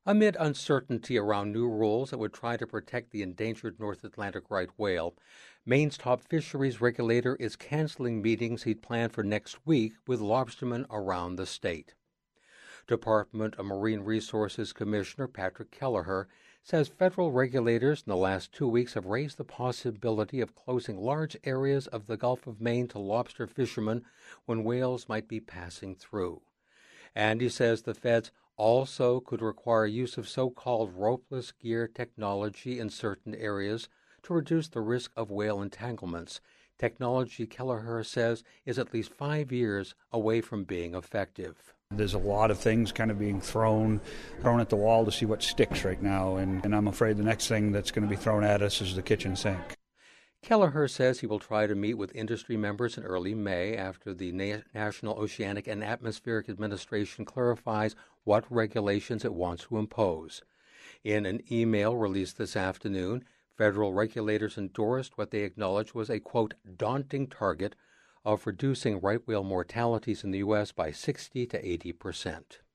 Amid uncertainty around new rules that would try to protect the endangered North Atlantic right whale, Maine's top fisheries regulator is canceling meetings he'd planned for next week with lobstermen around the state. Department of Marine Resources Commissioner Patrick Kelleher says federal regulators in the last 2 weeks have raised the possibility of closing large areas of the Gulf of Maine to lobster fishermen when whales might be passing through. And he says the feds also could require use of so-called ropeless gear technology in certain areas to reduce the risk of whale entanglements. Technology, Kelleher says, is at least 5 years away from being effective. There's a lot of things kind of being thrown at the wall to see what sticks right now, and I'm afraid the next thing that's going to be thrown at us is the kitchen sink. Kelleher says he will try to meet with industry members in early May after the National Oceanic and Atmospheric Administration clarifies what regulations it wants to impose. In an email released this afternoon, federal regulators endorsed what they acknowledged was a, quote, daunting target of reducing right whale mortalities in the U.S. by 60 to 80%.